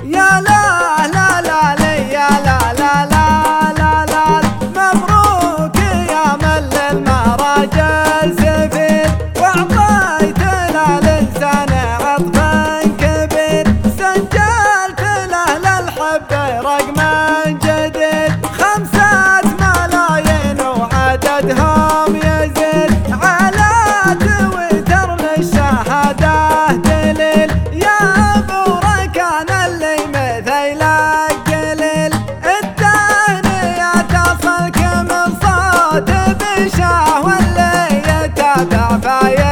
يا لا لا لا لي يا لا لا لا لا لا مبروك يا من للمراجل سفير وأعطيت للإنسان عطفا كبير سجلت له للحب رقما جديد 5 ملايين وعددهم يزيد على تويتر للشهادة دليل يا بركان اللي مثيلك قليل التهنئة تصلك من صوت بشاه واللي يتابع فايز